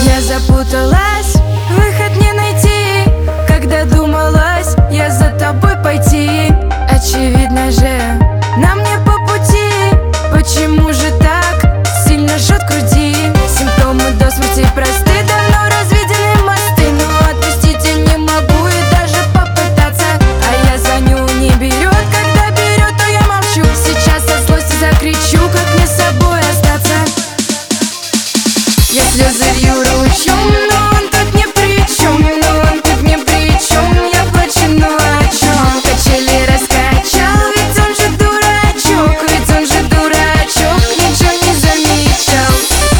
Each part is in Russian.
Я запуталась, выход не найти. Когда думалась я за тобой пойти, очевидно же, нам не по пути. Почему же так сильно жжет груди? Симптомы до смерти просты, давно разведены мосты. Но отпустить я не могу и даже попытаться. А я звоню, не берет, когда берет, то я молчу. Сейчас от злости закричу, как мне с собой остаться. Я слезы лью ручьем, но он тут ни при чем, но он тут ни при чем. Я плачу, ну о чем? Качели раскачал, ведь он же дурачок, ведь он же дурачок, ничего не замечал.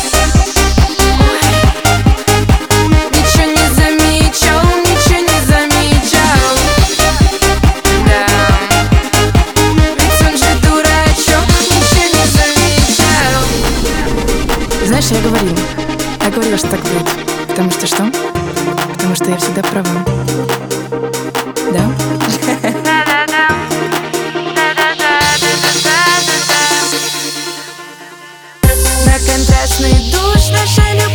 Ничего не замечал, ничего не замечал. Да, ведь он же дурачок, ничего не замечал. Знаешь, я говорила, что так будет. Потому что что? Потому что я всегда права. Да? На контрастный душ наша любовь